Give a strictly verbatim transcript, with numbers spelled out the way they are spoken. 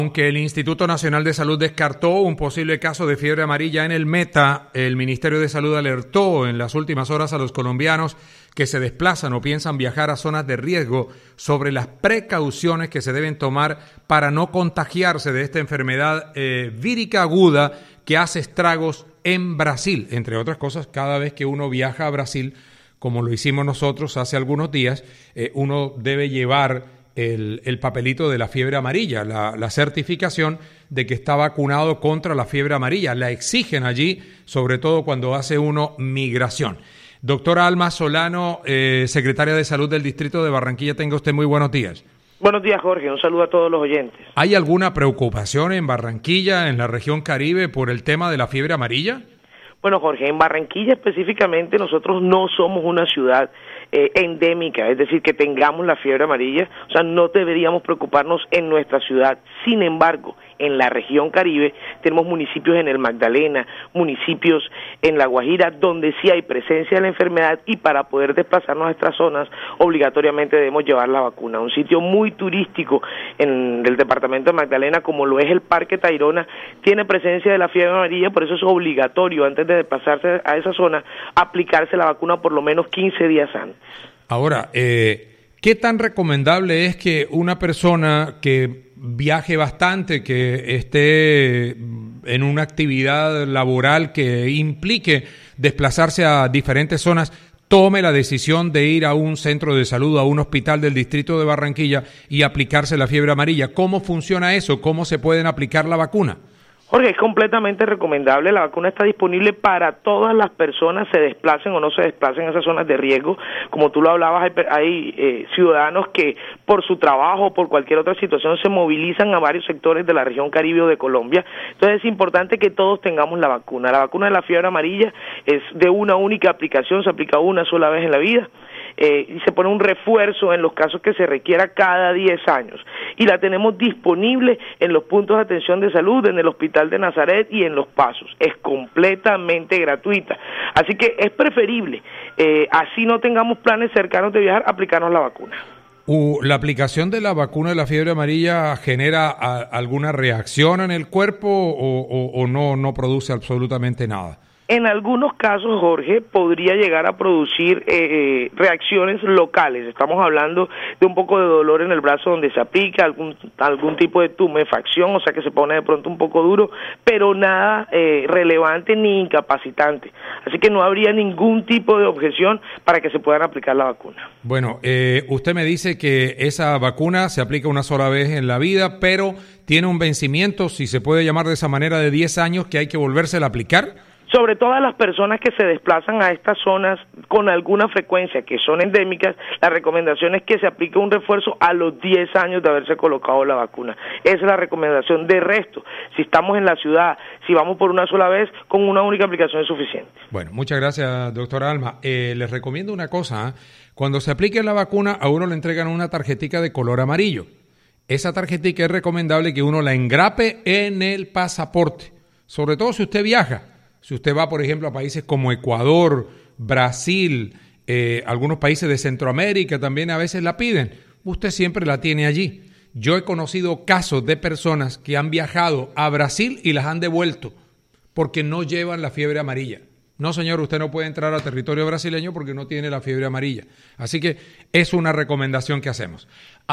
Aunque el Instituto Nacional de Salud descartó un posible caso de fiebre amarilla en el Meta, el Ministerio de Salud alertó en las últimas horas a los colombianos que se desplazan o piensan viajar a zonas de riesgo sobre las precauciones que se deben tomar para no contagiarse de esta enfermedad eh, vírica aguda que hace estragos en Brasil. Entre otras cosas, cada vez que uno viaja a Brasil, como lo hicimos nosotros hace algunos días, eh, uno debe llevar El, el papelito de la fiebre amarilla, la, la certificación de que está vacunado contra la fiebre amarilla. La exigen allí, sobre todo cuando hace uno migración. Doctora Alma Solano, eh, secretaria de Salud del Distrito de Barranquilla, tenga usted muy buenos días. Buenos días, Jorge. Un saludo a todos los oyentes. ¿Hay alguna preocupación en Barranquilla, en la región Caribe, por el tema de la fiebre amarilla? Bueno, Jorge, en Barranquilla específicamente nosotros no somos una ciudad eh, endémica, es decir, que tengamos la fiebre amarilla, o sea, no deberíamos preocuparnos en nuestra ciudad. Sin embargo, en la región Caribe tenemos municipios en el Magdalena, municipios en La Guajira, donde sí hay presencia de la enfermedad y para poder desplazarnos a estas zonas obligatoriamente debemos llevar la vacuna. Un sitio muy turístico en el departamento de Magdalena, como lo es el Parque Tayrona, tiene presencia de la fiebre amarilla, por eso es obligatorio antes de desplazarse a esa zona aplicarse la vacuna por lo menos quince días antes. Ahora, eh, ¿qué tan recomendable es que una persona que viaje bastante, que esté en una actividad laboral que implique desplazarse a diferentes zonas, tome la decisión de ir a un centro de salud, a un hospital del distrito de Barranquilla y aplicarse la fiebre amarilla? ¿Cómo funciona eso? ¿Cómo se pueden aplicar la vacuna? Jorge, es completamente recomendable, la vacuna está disponible para todas las personas, se desplacen o no se desplacen a esas zonas de riesgo. Como tú lo hablabas, hay, hay eh, ciudadanos que por su trabajo o por cualquier otra situación se movilizan a varios sectores de la región Caribe o de Colombia. Entonces es importante que todos tengamos la vacuna. La vacuna de la fiebre amarilla es de una única aplicación, se aplica una sola vez en la vida. Eh, y se pone un refuerzo en los casos que se requiera cada diez años. Y la tenemos disponible en los puntos de atención de salud, en el Hospital de Nazaret y en Los Pasos. Es completamente gratuita. Así que es preferible, eh, así no tengamos planes cercanos de viajar, aplicarnos la vacuna. Uh, ¿La aplicación de la vacuna de la fiebre amarilla genera a, alguna reacción en el cuerpo o, o, o no, no produce absolutamente nada? En algunos casos, Jorge, podría llegar a producir eh, reacciones locales. Estamos hablando de un poco de dolor en el brazo donde se aplica, algún algún tipo de tumefacción, o sea que se pone de pronto un poco duro, pero nada eh, relevante ni incapacitante. Así que no habría ningún tipo de objeción para que se puedan aplicar la vacuna. Bueno, eh, usted me dice que esa vacuna se aplica una sola vez en la vida, pero tiene un vencimiento, si se puede llamar de esa manera, de diez años que hay que volvérsela a aplicar. Sobre todo a las personas que se desplazan a estas zonas con alguna frecuencia, que son endémicas, la recomendación es que se aplique un refuerzo a los diez años de haberse colocado la vacuna. Esa es la recomendación. De resto, si estamos en la ciudad, si vamos por una sola vez, con una única aplicación es suficiente. Bueno, muchas gracias, doctora Alma. Eh, les recomiendo una cosa, ¿eh? Cuando se aplique la vacuna, a uno le entregan una tarjetica de color amarillo. Esa tarjetica es recomendable que uno la engrape en el pasaporte, sobre todo si usted viaja. Si usted va, por ejemplo, a países como Ecuador, Brasil, eh, algunos países de Centroamérica también a veces la piden, usted siempre la tiene allí. Yo he conocido casos de personas que han viajado a Brasil y las han devuelto porque no llevan la fiebre amarilla. No, señor, usted no puede entrar a territorio brasileño porque no tiene la fiebre amarilla. Así que es una recomendación que hacemos.